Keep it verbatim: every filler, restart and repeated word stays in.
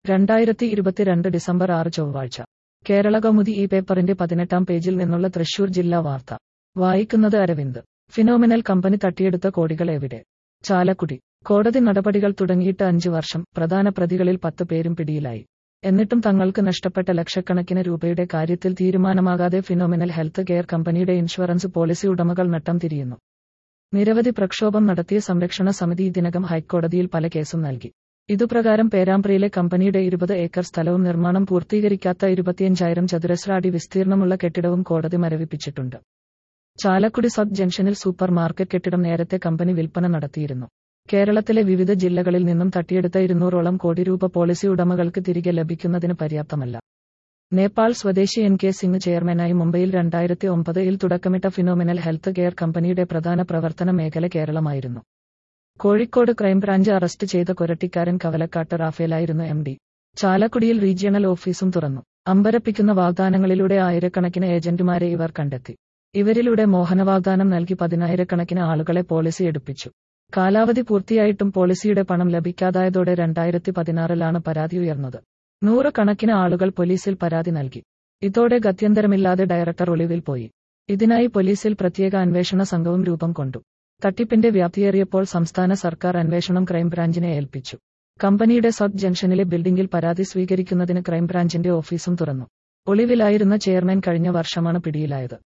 രണ്ടായിരത്തി ഇരുപത്തിരണ്ട് ഡിസംബർ ആറ് ചൊവ്വാഴ്ച കേരളകൗമുദി ഈ പേപ്പറിന്റെ പതിനെട്ടാം പേജിൽ നിന്നുള്ള തൃശൂർ ജില്ലാ വാർത്ത വായിക്കുന്നത് അരവിന്ദ്. ഫിനോമിനൽ കമ്പനി തട്ടിയെടുത്ത കോടികൾ എവിടെ? ചാലക്കുടി. കോടതി നടപടികൾ തുടങ്ങിയിട്ട് അഞ്ച് വർഷം, പ്രധാന പ്രതികളിൽ പത്ത് പേരും പിടിയിലായി. എന്നിട്ടും തങ്ങൾക്ക് നഷ്ടപ്പെട്ട ലക്ഷക്കണക്കിന് രൂപയുടെ കാര്യത്തിൽ തീരുമാനമാകാതെ ഫിനോമിനൽ ഹെൽത്ത് കെയർ കമ്പനിയുടെ ഇൻഷുറൻസ് പോളിസി ഉടമകൾ നട്ടം തിരിയുന്നു. നിരവധി പ്രക്ഷോഭം നടത്തിയ സംരക്ഷണ സമിതി ഇതിനകം ഹൈക്കോടതിയിൽ പല കേസും നൽകി. ഇതുപ്രകാരം പേരാമ്പ്രയിലെ കമ്പനിയുടെ ഇരുപത് ഏക്കർ സ്ഥലവും നിർമ്മാണം പൂർത്തീകരിക്കാത്ത ഇരുപത്തിയഞ്ചായിരം ചതുരശ്ര അടി വിസ്തീർണമുള്ള കെട്ടിടവും കോടതി മരവിപ്പിച്ചിട്ടുണ്ട്. ചാലക്കുടി സബ് ജംഗ്ഷനിൽ സൂപ്പർ മാർക്കറ്റ് കെട്ടിടം നേരത്തെ കമ്പനി വിൽപ്പന നടത്തിയിരുന്നു. കേരളത്തിലെ വിവിധ ജില്ലകളിൽ നിന്നും തട്ടിയെടുത്ത ഇരുന്നൂറോളം കോടി രൂപ പോളിസി ഉടമകൾക്ക് തിരികെ ലഭിക്കുന്നതിന് പര്യാപ്തമല്ല. നേപ്പാൾ സ്വദേശി എൻ കെ സിംഗ് ചെയർമാനായി മുംബൈയിൽ രണ്ടായിരത്തി ഒമ്പതിൽ തുടക്കമിട്ട ഫിനോമിനൽ ഹെൽത്ത് കെയർ കമ്പനിയുടെ പ്രധാന പ്രവർത്തന മേഖല കേരളമായിരുന്നു. കോഴിക്കോട് ക്രൈംബ്രാഞ്ച് അറസ്റ്റ് ചെയ്ത കൊരട്ടിക്കാരൻ കവലക്കാട്ട് റാഫേലായിരുന്നു എം ഡി. ചാലക്കുടിയിൽ റീജിയണൽ ഓഫീസും തുറന്നു. അമ്പരപ്പിക്കുന്ന വാഗ്ദാനങ്ങളിലൂടെ ആയിരക്കണക്കിന് ഏജന്റുമാരെ ഇവർ കണ്ടെത്തി. ഇവരിലൂടെ മോഹനവാഗ്ദാനം നൽകി പതിനായിരക്കണക്കിന് ആളുകളെ പോളിസി എടുപ്പിച്ചു. കാലാവധി പൂർത്തിയായിട്ടും പോളിസിയുടെ പണം ലഭിക്കാതായതോടെ രണ്ടായിരത്തി പതിനാറിലാണ് പരാതി ഉയർന്നത്. നൂറുകണക്കിന് ആളുകൾ പോലീസിൽ പരാതി നൽകി. ഇതോടെ ഗത്യന്തരമില്ലാതെ ഡയറക്ടർ ഒളിവിൽ പോയി. ഇതിനായി പോലീസിൽ പ്രത്യേക അന്വേഷണ സംഘവും രൂപം കൊണ്ടു. തട്ടിപ്പിന്റെ വ്യാപ്തിയേറിയപ്പോൾ സംസ്ഥാന സർക്കാർ അന്വേഷണം ക്രൈംബ്രാഞ്ചിനെ ഏൽപ്പിച്ചു. കമ്പനിയുടെ സബ് ജംഗ്ഷനിലെ ബിൽഡിംഗിൽ പരാതി സ്വീകരിക്കുന്നതിന് ക്രൈംബ്രാഞ്ചിന്റെ ഓഫീസും തുറന്നു. ഒളിവിലായിരുന്ന ചെയർമാൻ കഴിഞ്ഞ വർഷമാണ് പിടിയിലായത്.